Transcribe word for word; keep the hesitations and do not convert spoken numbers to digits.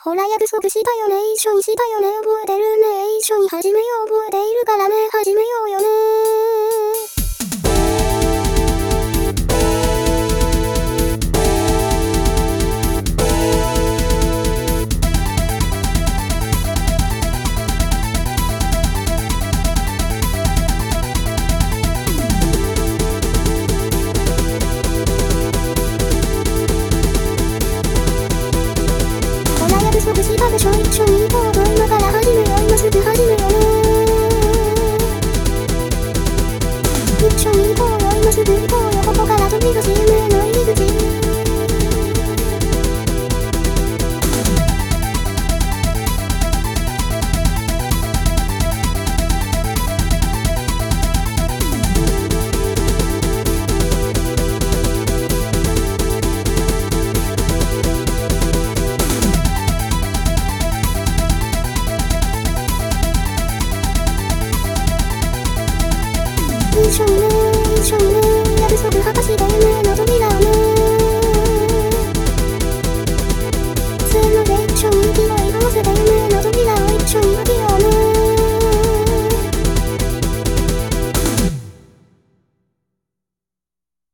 ほら約束したよね、一緒にしたよね、覚えてるね、一緒に始めよう、覚えているからね、始めようよね。約束したでしょ、一緒に行こうと、今から始めよう、今すぐ始めようね。一緒に行こうよ、今すぐ行こうよ、ここから飛び出し夢の入り口。一緒にね、一緒にね、約束果たして夢の扉を